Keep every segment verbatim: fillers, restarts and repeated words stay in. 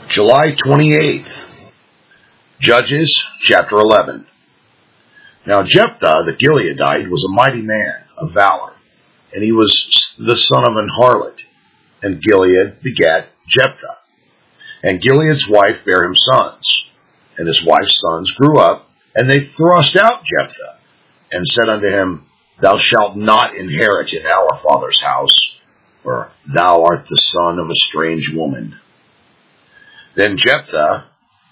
July twenty-eighth, Judges chapter eleven. Now Jephthah the Gileadite was a mighty man of valor, and he was the son of an harlot, and Gilead begat Jephthah. And Gilead's wife bare him sons, and his wife's sons grew up, and they thrust out Jephthah, and said unto him, Thou shalt not inherit in our father's house, for thou art the son of a strange woman. Then Jephthah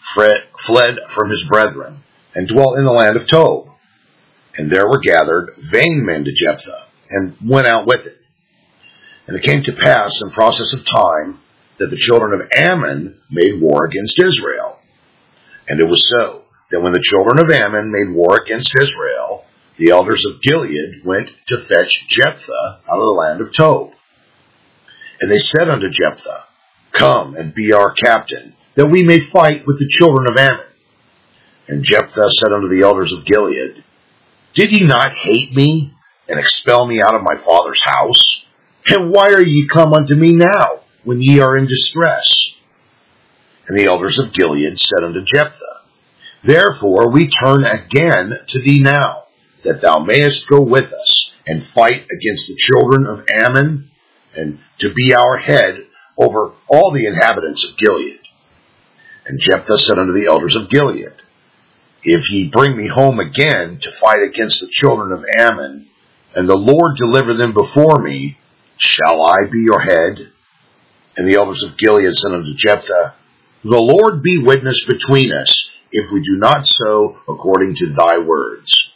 fled from his brethren, and dwelt in the land of Tob. And there were gathered vain men to Jephthah, and went out with it. And it came to pass in process of time, that the children of Ammon made war against Israel. And it was so, that when the children of Ammon made war against Israel, the elders of Gilead went to fetch Jephthah out of the land of Tob. And they said unto Jephthah, Come and be our captain, that we may fight with the children of Ammon. And Jephthah said unto the elders of Gilead, Did ye not hate me, and expel me out of my father's house? And why are ye come unto me now, when ye are in distress? And the elders of Gilead said unto Jephthah, Therefore we turn again to thee now, that thou mayest go with us, and fight against the children of Ammon, and to be our head over all the inhabitants of Gilead. And Jephthah said unto the elders of Gilead, If ye bring me home again to fight against the children of Ammon, and the Lord deliver them before me, shall I be your head? And the elders of Gilead said unto Jephthah, The Lord be witness between us, if we do not so according to thy words.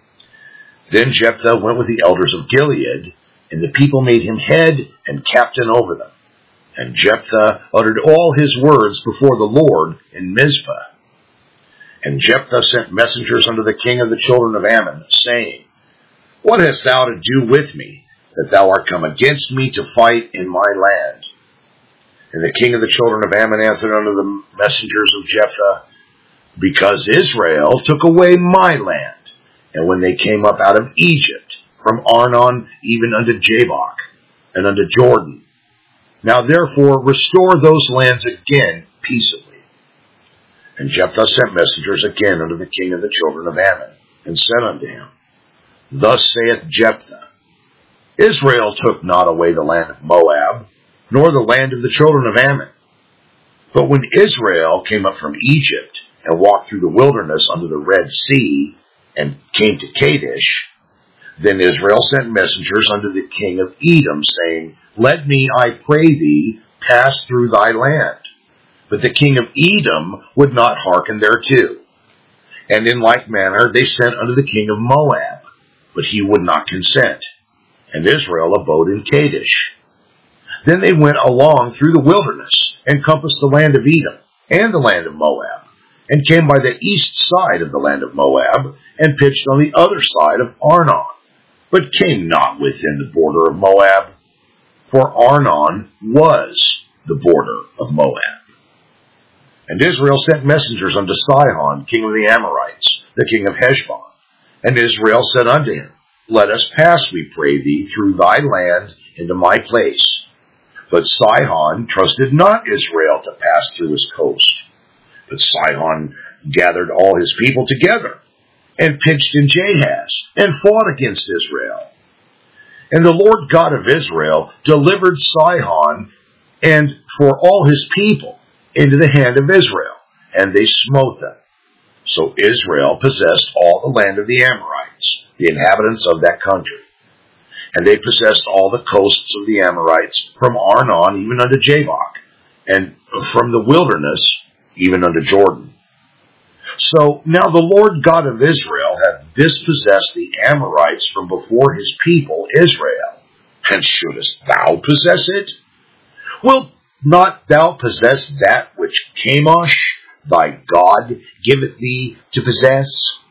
Then Jephthah went with the elders of Gilead, and the people made him head and captain over them. And Jephthah uttered all his words before the Lord in Mizpah. And Jephthah sent messengers unto the king of the children of Ammon, saying, What hast thou to do with me, that thou art come against me to fight in my land? And the king of the children of Ammon answered unto the messengers of Jephthah, Because Israel took away my land, and when they came up out of Egypt, from Arnon even unto Jabbok, and unto Jordan. Now therefore restore those lands again peaceably. And Jephthah sent messengers again unto the king of the children of Ammon, and said unto him, Thus saith Jephthah, Israel took not away the land of Moab, nor the land of the children of Ammon. But when Israel came up from Egypt, and walked through the wilderness under the Red Sea, and came to Kadesh, then Israel sent messengers unto the king of Edom, saying, Let me, I pray thee, pass through thy land. But the king of Edom would not hearken thereto. And in like manner they sent unto the king of Moab, but he would not consent. And Israel abode in Kadesh. Then they went along through the wilderness, and compassed the land of Edom, and the land of Moab, and came by the east side of the land of Moab, and pitched on the other side of Arnon, but came not within the border of Moab, for Arnon was the border of Moab. And Israel sent messengers unto Sihon, king of the Amorites, the king of Heshbon. And Israel said unto him, Let us pass, we pray thee, through thy land into my place. But Sihon trusted not Israel to pass through his coast. But Sihon gathered all his people together, and pitched in Jahaz, and fought against Israel. And the Lord God of Israel delivered Sihon, and for all his people, into the hand of Israel, and they smote them. So Israel possessed all the land of the Amorites, the inhabitants of that country. And they possessed all the coasts of the Amorites, from Arnon even unto Jabbok, and from the wilderness even unto Jordan. So now the Lord God of Israel hath dispossessed the Amorites from before his people Israel. And shouldest thou possess it? Wilt not thou possess that which Chemosh, thy God, giveth thee to possess?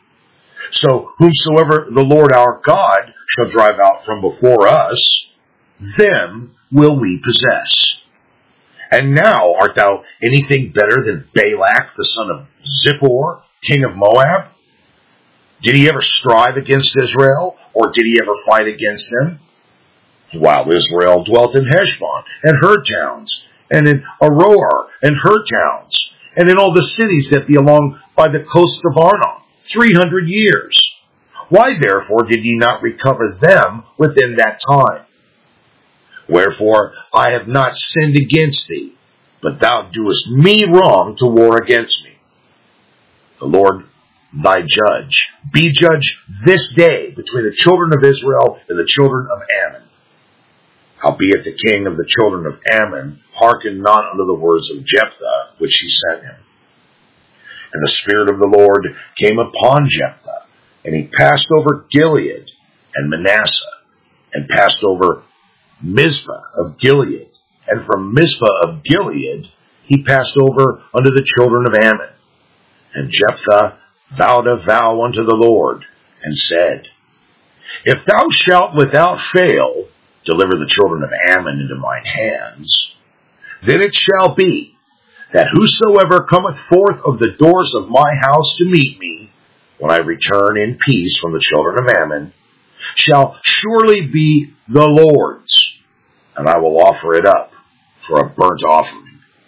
So whomsoever the Lord our God shall drive out from before us, them will we possess. And now art thou anything better than Balak, the son of Zippor, king of Moab? Did he ever strive against Israel, or did he ever fight against them? While Israel dwelt in Heshbon and her towns, and in Aroer and her towns, and in all the cities that be along by the coasts of Arnon, three hundred years. Why therefore did ye not recover them within that time? Wherefore I have not sinned against thee, but thou doest me wrong to war against me. The Lord thy judge be judge this day between the children of Israel and the children of Ammon. Howbeit the king of the children of Ammon hearkened not unto the words of Jephthah, which he sent him. And the Spirit of the Lord came upon Jephthah, and he passed over Gilead and Manasseh, and passed over Mizpah of Gilead, and from Mizpah of Gilead he passed over unto the children of Ammon. And Jephthah vowed a vow unto the Lord, and said, If thou shalt without fail deliver the children of Ammon into mine hands, then it shall be that whosoever cometh forth of the doors of my house to meet me, when I return in peace from the children of Ammon, shall surely be the Lord's, and I will offer it up for a burnt offering.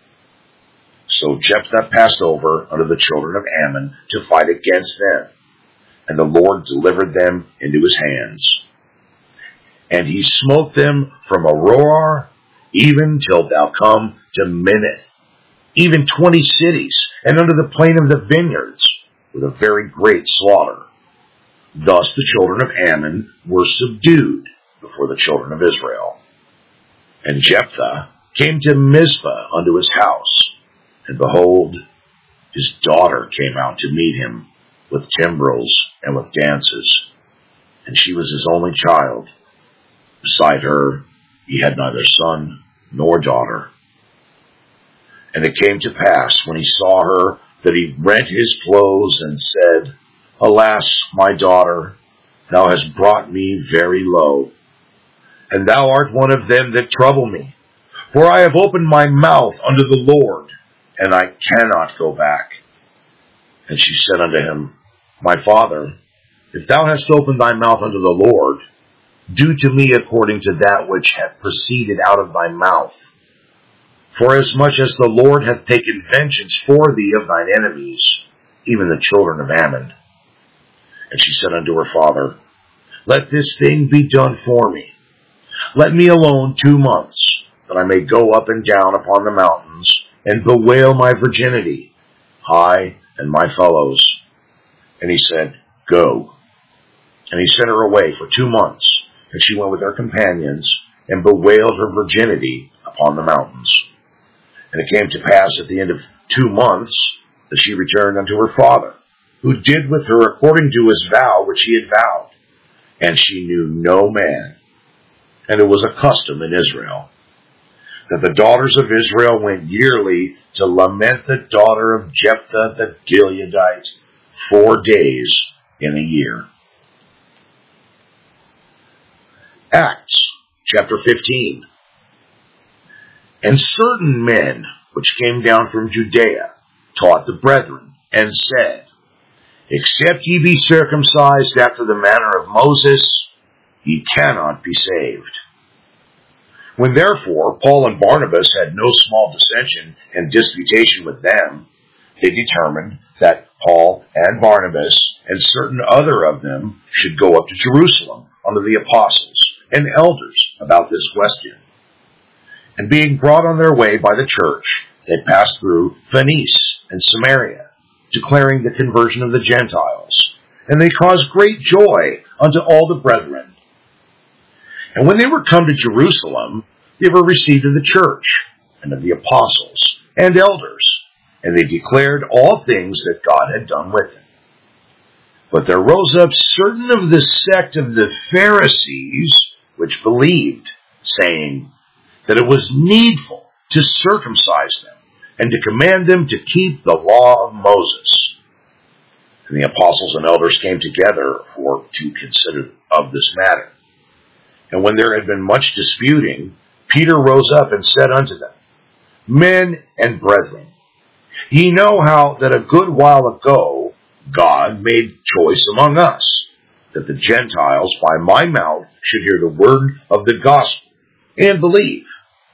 So Jephthah passed over unto the children of Ammon to fight against them, and the Lord delivered them into his hands. And he smote them from Aroer even till thou come to Minnith, even twenty cities, and unto the plain of the vineyards, with a very great slaughter. Thus the children of Ammon were subdued before the children of Israel. And Jephthah came to Mizpah unto his house, and behold, his daughter came out to meet him with timbrels and with dances, and she was his only child. Beside her he had neither son nor daughter. And it came to pass, when he saw her, that he rent his clothes and said, Alas, my daughter, thou hast brought me very low, and thou art one of them that trouble me. For I have opened my mouth unto the Lord, and I cannot go back. And she said unto him, My father, if thou hast opened thy mouth unto the Lord, do to me according to that which hath proceeded out of thy mouth. Forasmuch as the Lord hath taken vengeance for thee of thine enemies, even the children of Ammon. And she said unto her father, Let this thing be done for me. Let me alone two months, that I may go up and down upon the mountains, and bewail my virginity, I and my fellows. And he said, Go. And he sent her away for two months, and she went with her companions, and bewailed her virginity upon the mountains. And it came to pass at the end of two months, that she returned unto her father, who did with her according to his vow which he had vowed. And she knew no man. And it was a custom in Israel, that the daughters of Israel went yearly to lament the daughter of Jephthah the Gileadite four days in a year. Acts chapter fifteen. And certain men which came down from Judea taught the brethren, and said, Except ye be circumcised after the manner of Moses, ye cannot be saved. When therefore Paul and Barnabas had no small dissension and disputation with them, they determined that Paul and Barnabas and certain other of them should go up to Jerusalem unto the apostles and elders about this question. And being brought on their way by the church, they passed through Phoenice and Samaria, declaring the conversion of the Gentiles. And they caused great joy unto all the brethren. And when they were come to Jerusalem, they were received of the church, and of the apostles, and elders, and they declared all things that God had done with them. But there rose up certain of the sect of the Pharisees, which believed, saying that it was needful to circumcise them, and to command them to keep the law of Moses. And the apostles and elders came together for to consider of this matter. And when there had been much disputing, Peter rose up and said unto them, Men and brethren, ye know how that a good while ago God made choice among us, that the Gentiles by my mouth should hear the word of the gospel, and believe.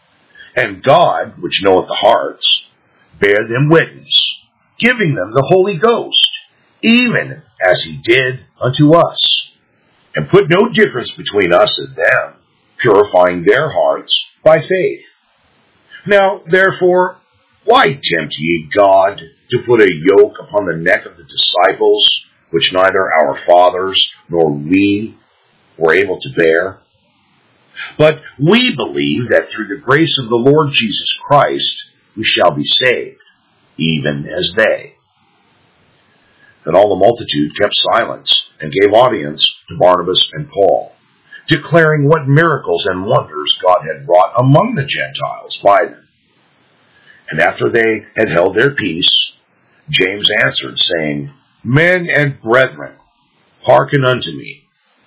And God, which knoweth the hearts, bare them witness, giving them the Holy Ghost, even as he did unto us, and put no difference between us and them, purifying their hearts by faith. Now, therefore, why tempt ye God to put a yoke upon the neck of the disciples, which neither our fathers nor we were able to bear? But we believe that through the grace of the Lord Jesus Christ we shall be saved, even as they. Then all the multitude kept silence and gave audience to Barnabas and Paul, declaring what miracles and wonders God had wrought among the Gentiles by them. And after they had held their peace, James answered, saying, Men and brethren, hearken unto me.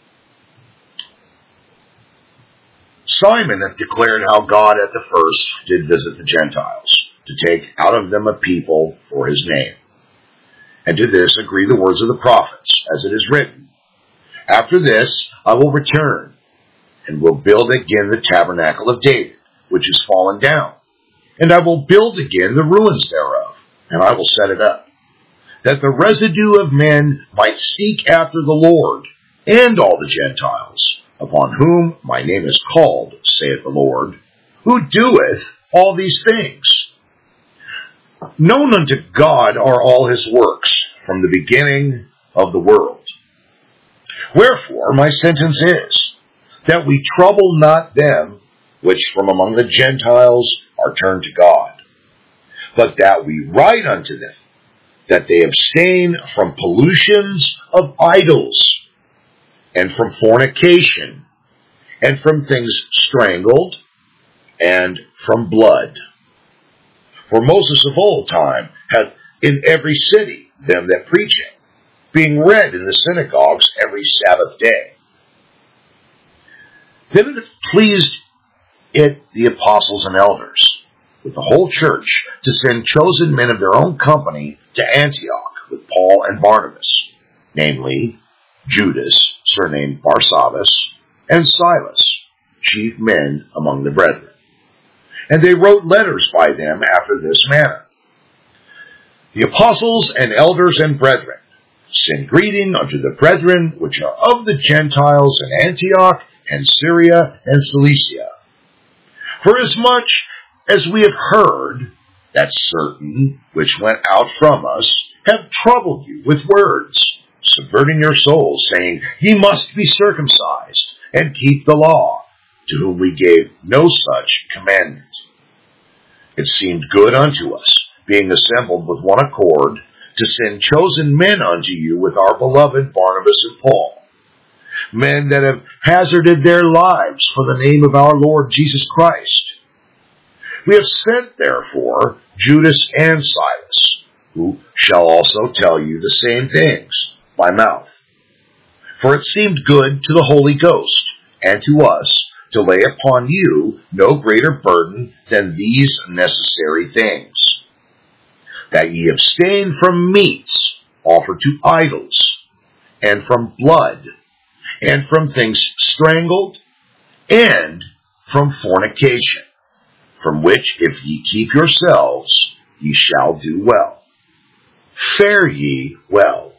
Simon hath declared how God at the first did visit the Gentiles, to take out of them a people for his name. And to this agree the words of the prophets, as it is written, After this I will return, and will build again the tabernacle of David, which is fallen down. And I will build again the ruins thereof, and I will set it up, that the residue of men might seek after the Lord, and all the Gentiles, upon whom my name is called, saith the Lord, who doeth all these things. Known unto God are all his works, from the beginning of the world. Wherefore my sentence is, that we trouble not them which from among the Gentiles are turned to God, but that we write unto them, that they abstain from pollutions of idols, and from fornication, and from things strangled, and from blood. For Moses of old time hath in every city them that preach him, being read in the synagogues every Sabbath day. Then it pleased it the apostles and elders, with the whole church, to send chosen men of their own company to Antioch with Paul and Barnabas, namely Judas, surnamed Barsabbas, and Silas, chief men among the brethren. And they wrote letters by them after this manner. The apostles and elders and brethren send greeting unto the brethren which are of the Gentiles in Antioch and Syria and Cilicia. Forasmuch as we have heard that certain which went out from us have troubled you with words, subverting your souls, saying, Ye must be circumcised and keep the law, to whom we gave no such commandment. It seemed good unto us, being assembled with one accord, to send chosen men unto you with our beloved Barnabas and Paul, men that have hazarded their lives for the name of our Lord Jesus Christ. We have sent, therefore, Judas and Silas, who shall also tell you the same things by mouth. For it seemed good to the Holy Ghost and to us to lay upon you no greater burden than these necessary things, that ye abstain from meats offered to idols, and from blood, and from things strangled, and from fornication, from which if ye keep yourselves, ye shall do well. Fare ye well.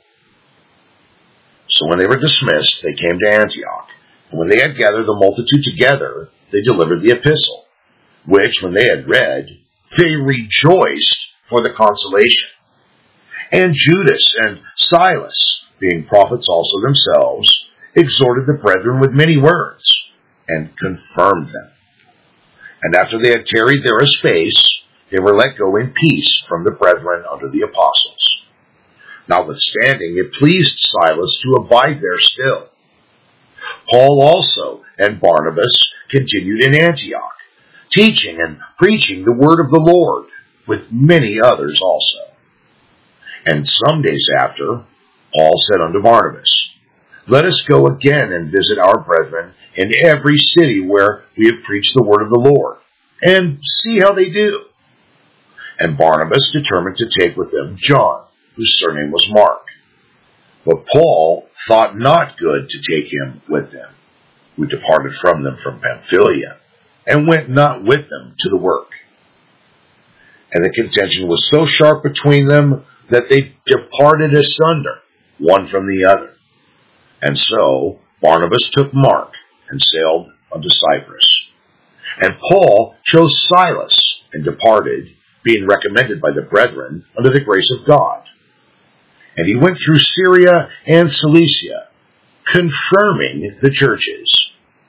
So when they were dismissed, they came to Antioch. And when they had gathered the multitude together, they delivered the epistle, which, when they had read, they rejoiced for the consolation. And Judas and Silas, being prophets also themselves, exhorted the brethren with many words, and confirmed them. And after they had tarried there a space, they were let go in peace from the brethren unto the apostles. Notwithstanding, it pleased Silas to abide there still. Paul also and Barnabas continued in Antioch, teaching and preaching the word of the Lord, with many others also. And some days after, Paul said unto Barnabas, Let us go again and visit our brethren in every city where we have preached the word of the Lord, and see how they do. And Barnabas determined to take with them John, whose surname was Mark. But Paul thought not good to take him with them, who departed from them from Pamphylia, and went not with them to the work. And the contention was so sharp between them that they departed asunder, one from the other. And so Barnabas took Mark and sailed unto Cyprus. And Paul chose Silas and departed, being recommended by the brethren unto the grace of God. And he went through Syria and Cilicia, confirming the churches.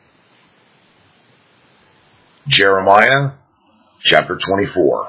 Jeremiah chapter twenty-four.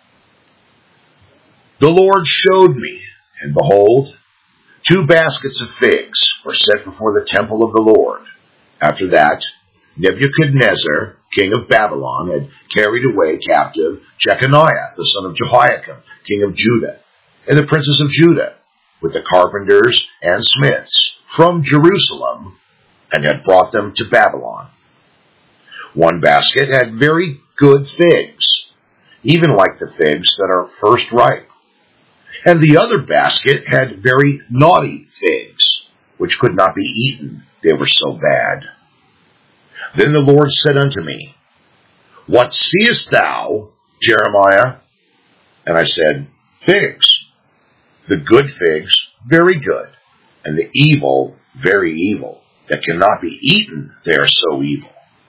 The Lord showed me, and behold, two baskets of figs were set before the temple of the Lord. After that, Nebuchadnezzar, king of Babylon, had carried away captive Jeconiah, the son of Jehoiakim, king of Judah, and the princes of Judah, with the carpenters and smiths, from Jerusalem, and had brought them to Babylon. One basket had very good figs, even like the figs that are first ripe. And the other basket had very naughty figs, which could not be eaten, they were so bad. Then the Lord said unto me, What seest thou, Jeremiah? And I said, Figs. The good figs, very good, and the evil, very evil, that cannot be eaten, they are so evil.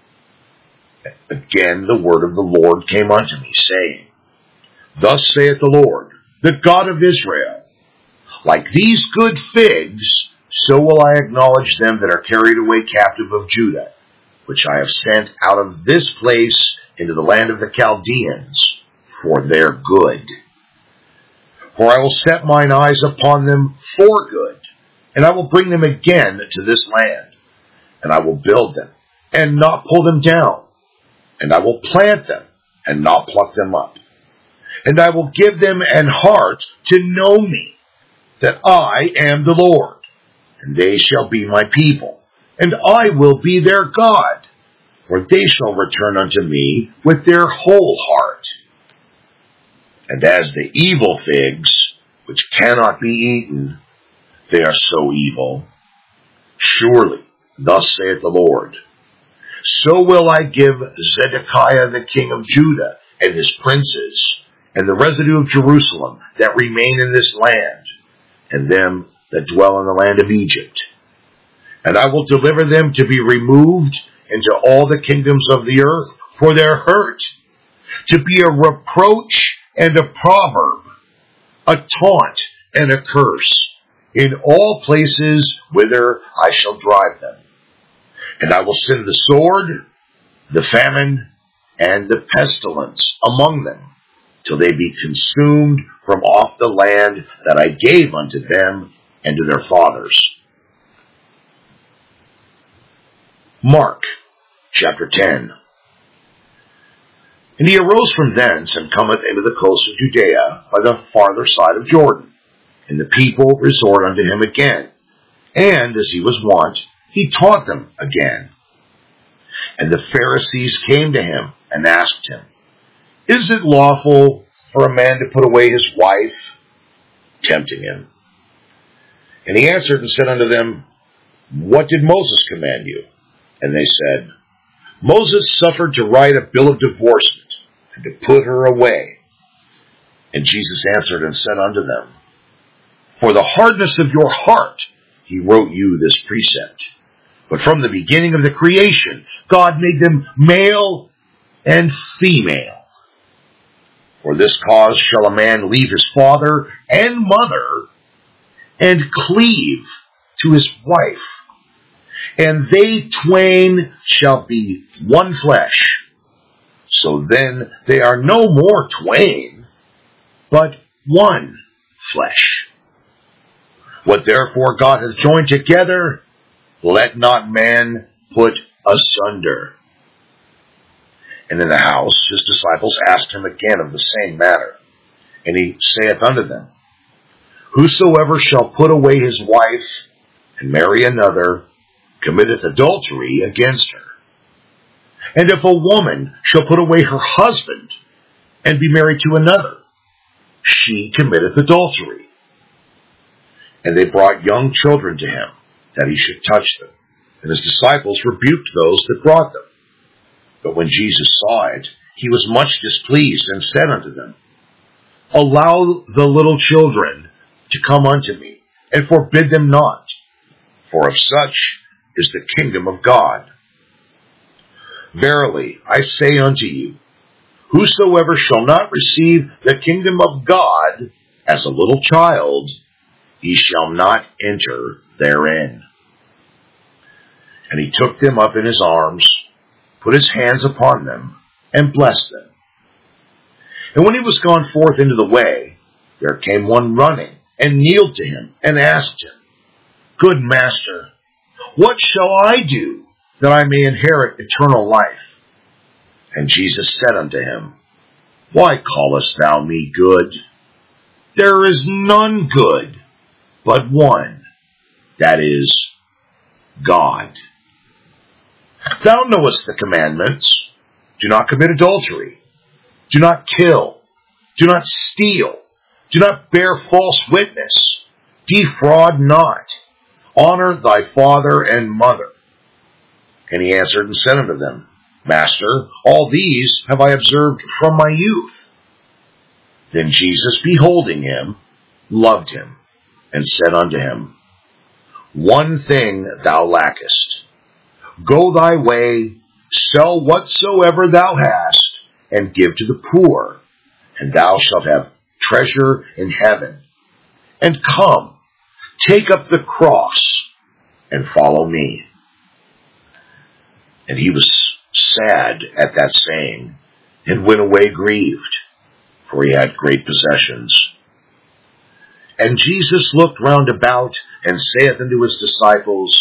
Again the word of the Lord came unto me, saying, Thus saith the Lord, the God of Israel, Like these good figs, so will I acknowledge them that are carried away captive of Judah, which I have sent out of this place into the land of the Chaldeans, for their good. For I will set mine eyes upon them for good, and I will bring them again to this land, and I will build them, and not pull them down, and I will plant them, and not pluck them up. And I will give them an heart to know me, that I am the Lord, and they shall be my people, and I will be their God, for they shall return unto me with their whole heart. And as the evil figs, which cannot be eaten, they are so evil. Surely, thus saith the Lord, so will I give Zedekiah the king of Judah and his princes, and the residue of Jerusalem that remain in this land, and them that dwell in the land of Egypt. And I will deliver them to be removed into all the kingdoms of the earth for their hurt, to be a reproach and a proverb, a taunt and a curse, in all places whither I shall drive them. And I will send the sword, the famine, and the pestilence among them, till they be consumed from off the land that I gave unto them and to their fathers. Mark chapter ten. And he arose from thence, and cometh into the coast of Judea by the farther side of Jordan. And the people resort unto him again. And, as he was wont, he taught them again. And the Pharisees came to him, and asked him, Is it lawful for a man to put away his wife? Tempting him. And he answered and said unto them, What did Moses command you? And they said, Moses suffered to write a bill of divorcement, and to put her away. And Jesus answered and said unto them, For the hardness of your heart he wrote you this precept. But from the beginning of the creation, God made them male and female. For this cause shall a man leave his father and mother, and cleave to his wife, and they twain shall be one flesh. So then they are no more twain, but one flesh. What therefore God hath joined together, let not man put asunder. And in the house his disciples asked him again of the same matter. And he saith unto them, Whosoever shall put away his wife, and marry another, committeth adultery against her. And if a woman shall put away her husband, and be married to another, she committeth adultery. And they brought young children to him, that he should touch them. And his disciples rebuked those that brought them. But when Jesus saw it, he was much displeased, and said unto them, Allow the little children to come unto me, and forbid them not, for of such is the kingdom of God. Verily, I say unto you, whosoever shall not receive the kingdom of God as a little child, he shall not enter therein. And he took them up in his arms, put his hands upon them, and blessed them. And when he was gone forth into the way, there came one running, and kneeled to him, and asked him, Good master, what shall I do, that I may inherit eternal life? And Jesus said unto him, Why callest thou me good? There is none good, but one, that is, God. Thou knowest the commandments. Do not commit adultery. Do not kill. Do not steal. Do not bear false witness. Defraud not. Honor thy father and mother. And he answered and said unto them, Master, all these have I observed from my youth. Then Jesus, beholding him, loved him, and said unto him, One thing thou lackest. Go thy way, sell whatsoever thou hast, and give to the poor, and thou shalt have treasure in heaven. And come, take up the cross, and follow me. And he was sad at that saying, and went away grieved, for he had great possessions. And Jesus looked round about, and saith unto his disciples,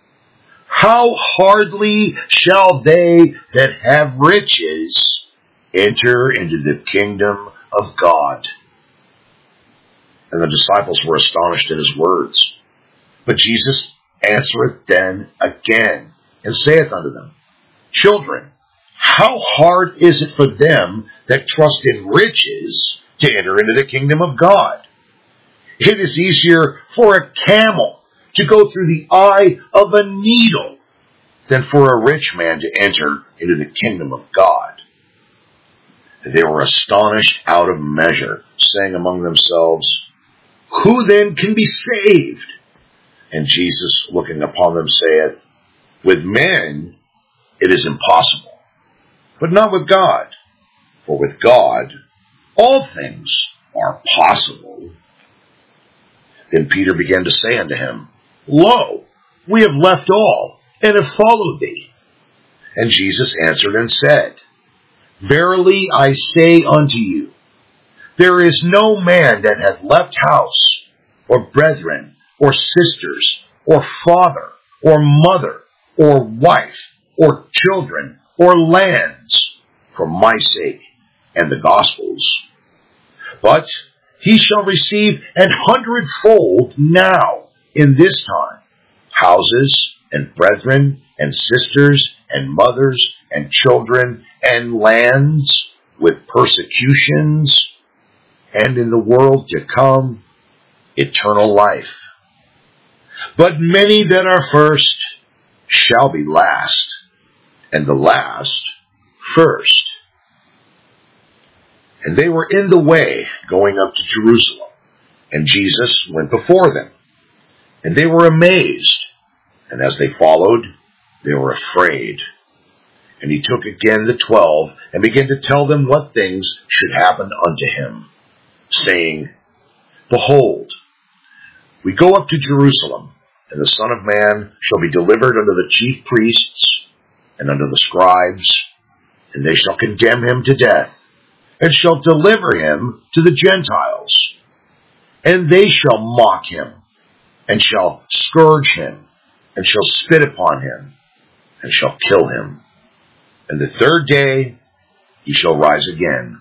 How hardly shall they that have riches enter into the kingdom of God? And the disciples were astonished at his words. But Jesus answereth then again, and saith unto them, Children, how hard is it for them that trust in riches to enter into the kingdom of God? It is easier for a camel to go through the eye of a needle than for a rich man to enter into the kingdom of God. And they were astonished out of measure, saying among themselves, Who then can be saved? And Jesus, looking upon them, saith, With men it is impossible, but not with God. For with God all things are possible. Then Peter began to say unto him, Lo, we have left all, and have followed thee. And Jesus answered and said, Verily I say unto you, there is no man that hath left house, or brethren, or sisters, or father, or mother, or wife, or children, or lands, for my sake and the gospel's, but he shall receive an hundredfold now in this time, houses, and brethren, and sisters, and mothers, and children, and lands, with persecutions, and in the world to come, eternal life. But many that are first shall be last, and the last first. And they were in the way going up to Jerusalem, and Jesus went before them. And they were amazed, and as they followed, they were afraid. And he took again the twelve, and began to tell them what things should happen unto him, saying, Behold, we go up to Jerusalem, and the Son of Man shall be delivered unto the chief priests, and unto the scribes, and they shall condemn him to death, and shall deliver him to the Gentiles. And they shall mock him, and shall scourge him, and shall spit upon him, and shall kill him. And the third day he shall rise again.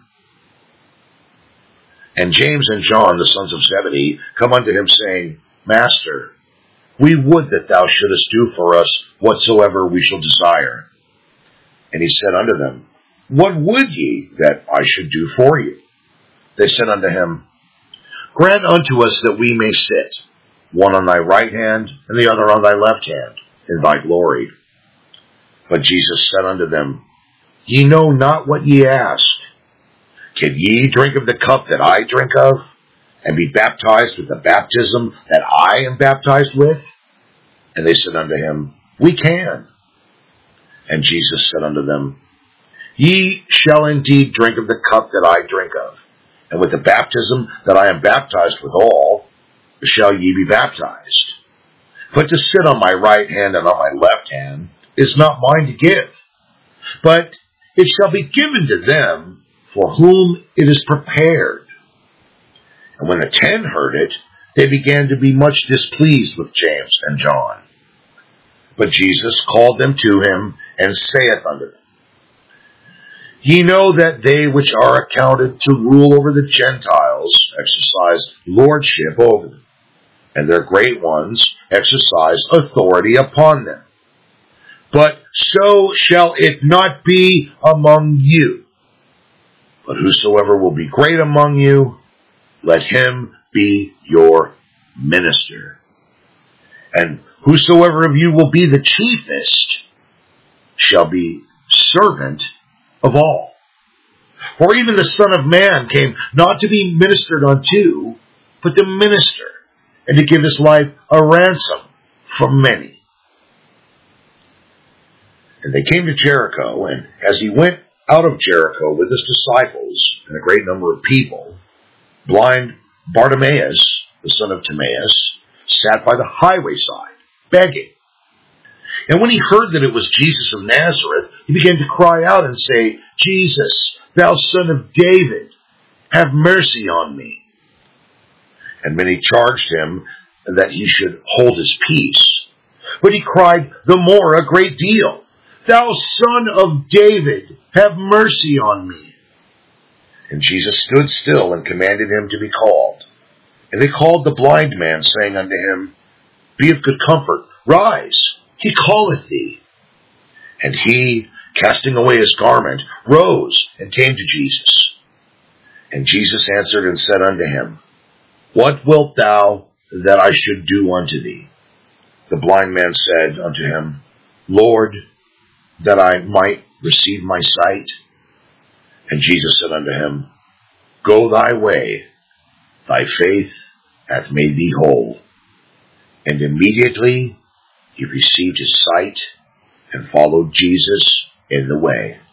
And James and John, the sons of Zebedee, come unto him, saying, Master, we would that thou shouldest do for us whatsoever we shall desire. And he said unto them, What would ye that I should do for you? They said unto him, Grant unto us that we may sit, one on thy right hand, and the other on thy left hand, in thy glory. But Jesus said unto them, Ye know not what ye ask. Can ye drink of the cup that I drink of, and be baptized with the baptism that I am baptized with? And they said unto him, We can. And Jesus said unto them, Ye shall indeed drink of the cup that I drink of, and with the baptism that I am baptized withal shall ye be baptized. But to sit on my right hand and on my left hand is not mine to give, but it shall be given to them for whom it is prepared. And when the ten heard it, they began to be much displeased with James and John. But Jesus called them to him, and saith unto them, Ye know that they which are accounted to rule over the Gentiles exercise lordship over them, and their great ones exercise authority upon them. But so shall it not be among you. But whosoever will be great among you, let him be your minister. And whosoever of you will be the chiefest shall be servant of all. For even the Son of Man came not to be ministered unto, but to minister, and to give his life a ransom for many. And they came to Jericho, and as he went out of Jericho with his disciples and a great number of people, blind Bartimaeus, the son of Timaeus, sat by the highway side, begging. And when he heard that it was Jesus of Nazareth, he began to cry out and say, Jesus, thou son of David, have mercy on me. And many charged him that he should hold his peace. But he cried the more a great deal, Thou son of David, have mercy on me. And Jesus stood still and commanded him to be called. And they called the blind man, saying unto him, Be of good comfort, rise, he calleth thee. And he, casting away his garment, rose and came to Jesus. And Jesus answered and said unto him, What wilt thou that I should do unto thee? The blind man said unto him, Lord, that I might receive my sight. And Jesus said unto him, Go thy way, thy faith hath made thee whole. And immediately he received his sight and followed Jesus in the way.